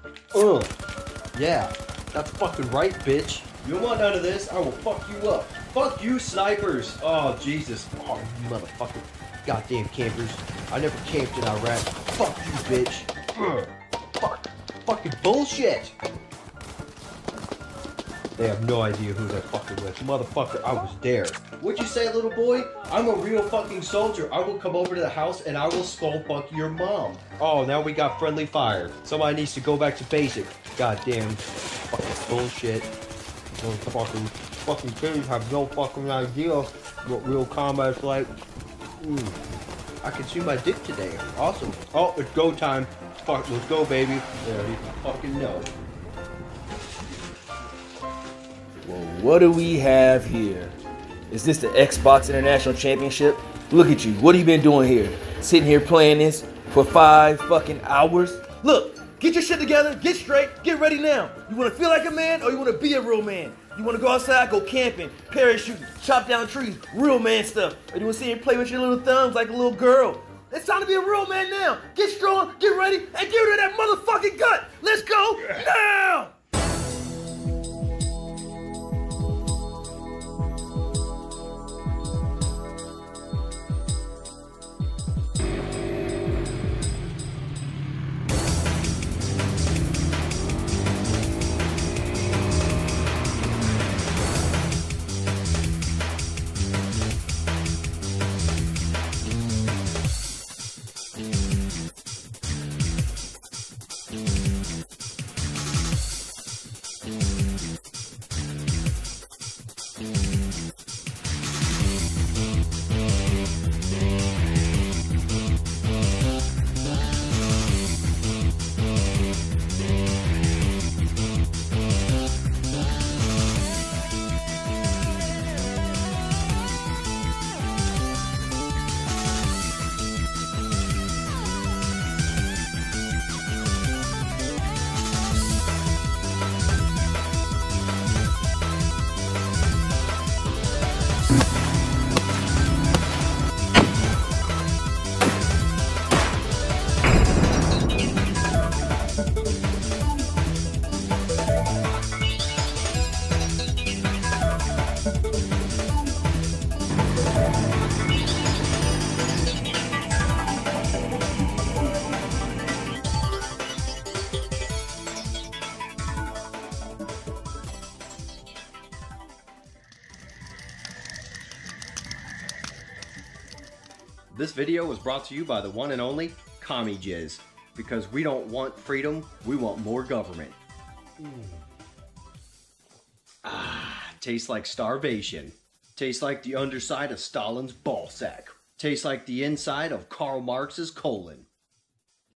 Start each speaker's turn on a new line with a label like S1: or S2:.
S1: Yeah, that's fucking right, bitch. You want none of this? I will fuck you up. Fuck you, snipers. Oh, Jesus. Oh, you motherfucking goddamn campers. I never camped in Iraq. Fuck you, bitch. Fuck. Fucking bullshit. They have no idea who they're fucking with. Motherfucker, I was there. What'd you say, little boy? I'm a real fucking soldier. I will come over to the house and I will skull fuck your mom. Oh, now we got friendly fire. Somebody needs to go back to basic. Goddamn fucking bullshit. Those fucking kids have no fucking idea what real combat's like. I can see my dick today. Awesome. Oh, it's go time. Fuck, let's go, baby. There you fucking know.
S2: Well, what do we have here? Is this the Xbox International Championship? Look at you. What have you been doing here? Sitting here playing this for 5 fucking hours? Look, get your shit together, get straight, get ready now. You want to feel like a man or you want to be a real man? You want to go outside, go camping, parachuting, chop down trees, real man stuff. Or you want to sit here and play with your little thumbs like a little girl? It's time to be a real man now. Get strong, get ready, and get rid of that motherfucking gut. Let's go now!
S1: This video was brought to you by the one and only Commie Jizz. Because we don't want freedom, we want more government. Tastes like starvation. Tastes like the underside of Stalin's ballsack. Tastes like the inside of Karl Marx's colon.